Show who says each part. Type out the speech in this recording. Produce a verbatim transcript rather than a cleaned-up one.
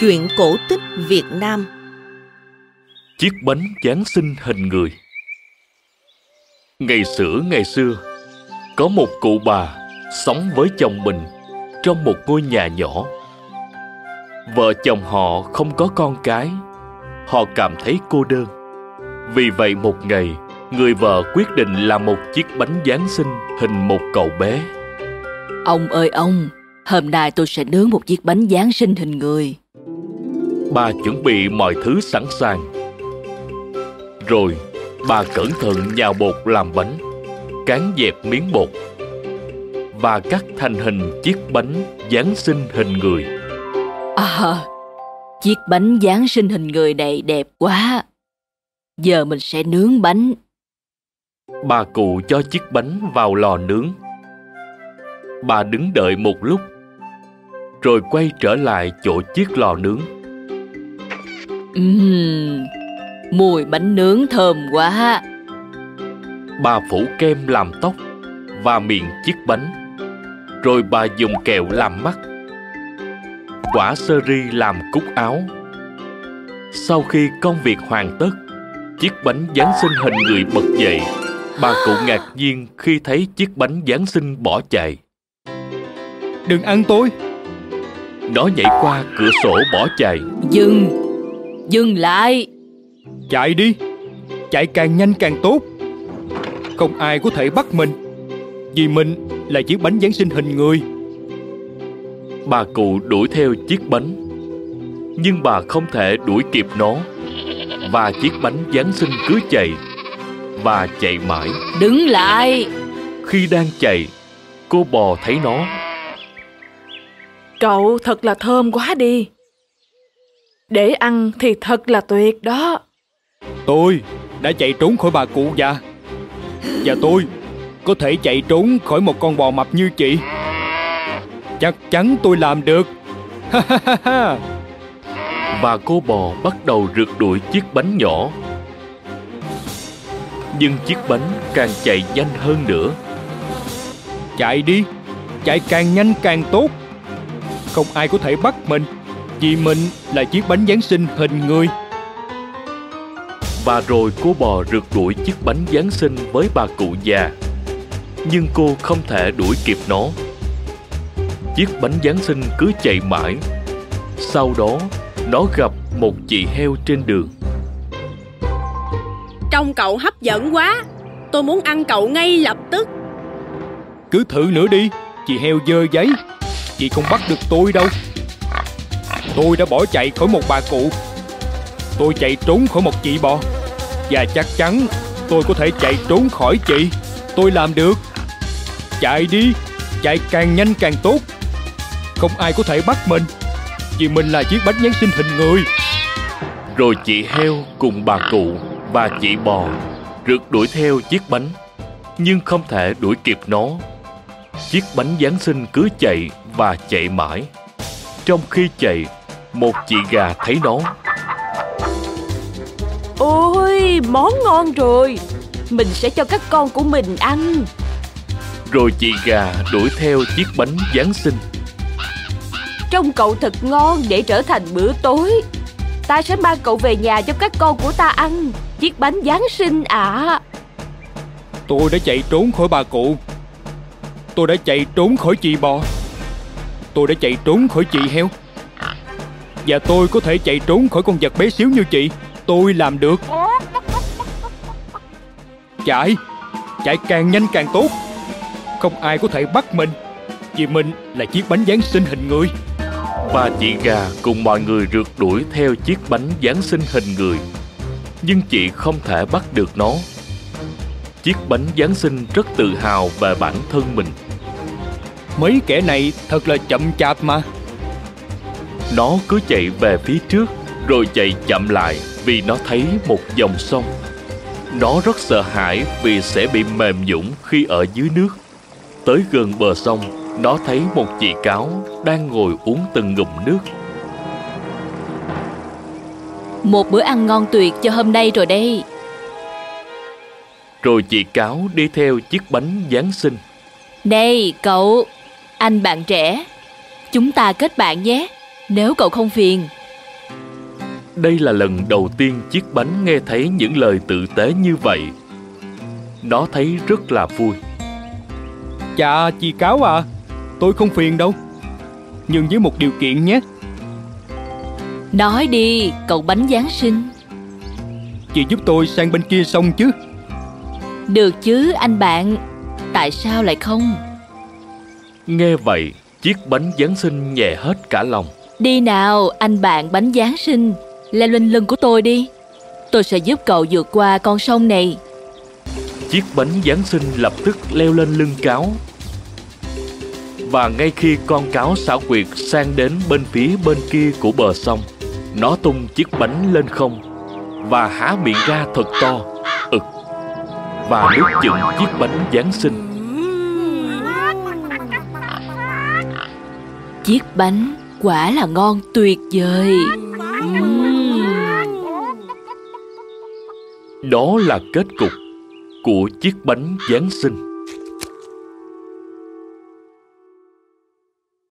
Speaker 1: Chuyện cổ tích Việt Nam.
Speaker 2: Chiếc bánh Giáng sinh hình người. Ngày xưa ngày xưa, có một cụ bà sống với chồng mình trong một ngôi nhà nhỏ. Vợ chồng họ không có con cái, họ cảm thấy cô đơn. Vì vậy một ngày, người vợ quyết định làm một chiếc bánh Giáng sinh hình một cậu bé.
Speaker 3: Ông ơi ông, hôm nay tôi sẽ nướng một chiếc bánh Giáng sinh hình người.
Speaker 2: Bà chuẩn bị mọi thứ sẵn sàng. Rồi, bà cẩn thận nhào bột làm bánh, cán dẹp miếng bột và cắt thành hình chiếc bánh Giáng sinh hình người.
Speaker 3: À, chiếc bánh Giáng sinh hình người này đẹp quá. Giờ mình sẽ nướng bánh.
Speaker 2: Bà cụ cho chiếc bánh vào lò nướng. Bà đứng đợi một lúc, rồi quay trở lại chỗ chiếc lò nướng.
Speaker 3: Uhm, mùi bánh nướng thơm quá.
Speaker 2: Bà phủ kem làm tóc và miệng chiếc bánh. Rồi bà dùng kẹo làm mắt, quả sơ ri làm cúc áo. Sau khi công việc hoàn tất, chiếc bánh Giáng sinh hình người bật dậy. Bà cụ ngạc nhiên khi thấy chiếc bánh Giáng sinh bỏ chạy.
Speaker 4: Đừng ăn tôi!
Speaker 2: Nó nhảy qua cửa sổ bỏ chạy.
Speaker 3: Dừng! Dừng lại!
Speaker 4: Chạy đi! Chạy càng nhanh càng tốt. Không ai có thể bắt mình, vì mình là chiếc bánh Giáng sinh hình người.
Speaker 2: Bà cụ đuổi theo chiếc bánh, nhưng bà không thể đuổi kịp nó. Và chiếc bánh Giáng sinh cứ chạy và chạy mãi.
Speaker 3: Đứng lại!
Speaker 2: Khi đang chạy, cô bò thấy nó.
Speaker 5: Cậu thật là thơm quá đi. Để ăn thì thật là tuyệt đó.
Speaker 4: Tôi đã chạy trốn khỏi bà cụ già, và tôi có thể chạy trốn khỏi một con bò mập như chị. Chắc chắn tôi làm được.
Speaker 2: Và cô bò bắt đầu rượt đuổi chiếc bánh nhỏ. Nhưng chiếc bánh càng chạy nhanh hơn nữa.
Speaker 4: Chạy đi! Chạy càng nhanh càng tốt. Không ai có thể bắt mình, vì mình là chiếc bánh Giáng sinh hình người.
Speaker 2: Và rồi cô bò rượt đuổi chiếc bánh Giáng sinh với bà cụ già. Nhưng cô không thể đuổi kịp nó. Chiếc bánh Giáng sinh cứ chạy mãi. Sau đó, nó gặp một chị heo trên đường.
Speaker 6: Trông cậu hấp dẫn quá. Tôi muốn ăn cậu ngay lập tức.
Speaker 4: Cứ thử nữa đi, chị heo dơ giấy. Chị không bắt được tôi đâu. Tôi đã bỏ chạy khỏi một bà cụ. Tôi chạy trốn khỏi một chị bò. Và chắc chắn tôi có thể chạy trốn khỏi chị. Tôi làm được. Chạy đi! Chạy càng nhanh càng tốt. Không ai có thể bắt mình, vì mình là chiếc bánh Giáng sinh hình người.
Speaker 2: Rồi chị heo cùng bà cụ và chị bò rượt đuổi theo chiếc bánh, nhưng không thể đuổi kịp nó. Chiếc bánh Giáng sinh cứ chạy và chạy mãi. Trong khi chạy, một chị gà thấy nó.
Speaker 5: Ôi, món ngon rồi. Mình sẽ cho các con của mình ăn.
Speaker 2: Rồi chị gà đuổi theo chiếc bánh Giáng sinh.
Speaker 5: Trông cậu thật ngon để trở thành bữa tối. Ta sẽ mang cậu về nhà cho các con của ta ăn. Chiếc bánh Giáng sinh ạ. À.
Speaker 4: Tôi đã chạy trốn khỏi bà cụ. Tôi đã chạy trốn khỏi chị bò. Tôi đã chạy trốn khỏi chị heo. Và tôi có thể chạy trốn khỏi con vật bé xíu như chị. Tôi làm được. Chạy! Chạy càng nhanh càng tốt. Không ai có thể bắt mình, vì mình là chiếc bánh Giáng sinh hình người.
Speaker 2: Và chị gà cùng mọi người rượt đuổi theo chiếc bánh Giáng sinh hình người. Nhưng chị không thể bắt được nó. Chiếc bánh Giáng sinh rất tự hào về bản thân mình.
Speaker 4: Mấy kẻ này thật là chậm chạp mà.
Speaker 2: Nó cứ chạy về phía trước, rồi chạy chậm lại vì nó thấy một dòng sông. Nó rất sợ hãi vì sẽ bị mềm nhũn khi ở dưới nước. Tới gần bờ sông, nó thấy một chị cáo đang ngồi uống từng ngụm nước.
Speaker 3: Một bữa ăn ngon tuyệt cho hôm nay rồi đây.
Speaker 2: Rồi chị cáo đi theo chiếc bánh Giáng sinh.
Speaker 3: Này cậu, anh bạn trẻ, chúng ta kết bạn nhé, nếu cậu không phiền.
Speaker 2: Đây là lần đầu tiên chiếc bánh nghe thấy những lời tử tế như vậy. Nó thấy rất là vui.
Speaker 4: Dạ chị Cáo à, tôi không phiền đâu, nhưng với một điều kiện nhé.
Speaker 3: Nói đi, cậu bánh Giáng sinh.
Speaker 4: Chị giúp tôi sang bên kia sông chứ?
Speaker 3: Được chứ anh bạn, tại sao lại không?
Speaker 2: Nghe vậy, chiếc bánh Giáng sinh nhẹ hết cả lòng.
Speaker 3: Đi nào anh bạn bánh Giáng sinh, leo lên lưng của tôi đi. Tôi sẽ giúp cậu vượt qua con sông này.
Speaker 2: Chiếc bánh Giáng sinh lập tức leo lên lưng cáo. Và ngay khi con cáo xảo quyệt sang đến bên phía bên kia của bờ sông, nó tung chiếc bánh lên không và há miệng ra thật to, ực, và nuốt chửng chiếc bánh Giáng sinh.
Speaker 3: Chiếc bánh quả là ngon tuyệt vời. uhm.
Speaker 2: Đó là kết cục của chiếc bánh Giáng sinh.